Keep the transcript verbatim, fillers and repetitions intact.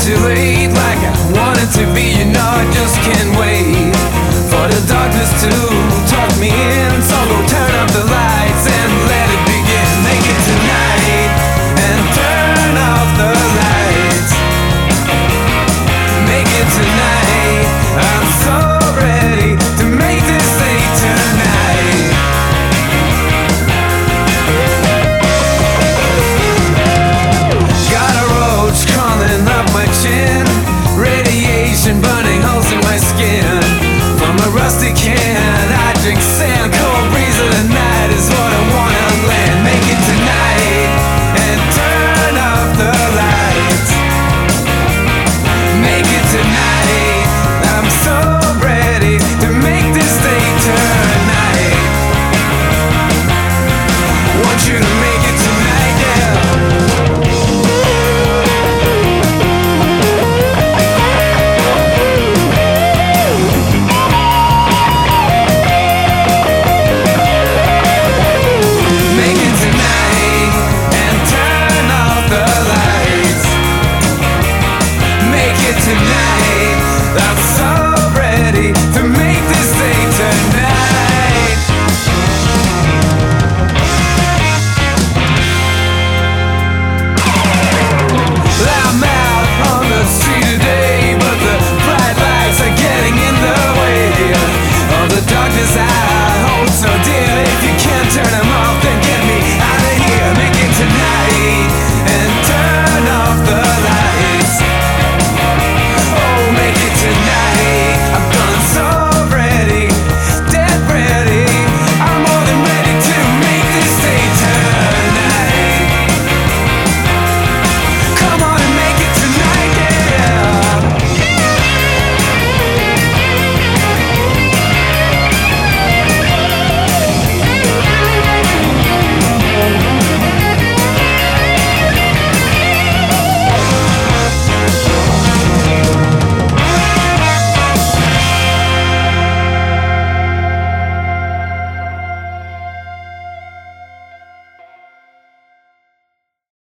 too late, like I wanted to be. You know I just can't wait for the darkness to talk me in. So go turn up the lights and let it begin. Make it tonight and turn off the lights. Make it tonight. I'm so ready to make this day tonight. Got a roach crawling up my chin, radiation burning holes in my skin. From a rusty can I drink sand. Cold breeze of the night is what I want on land. Make it tonight and turn off the lights. Make it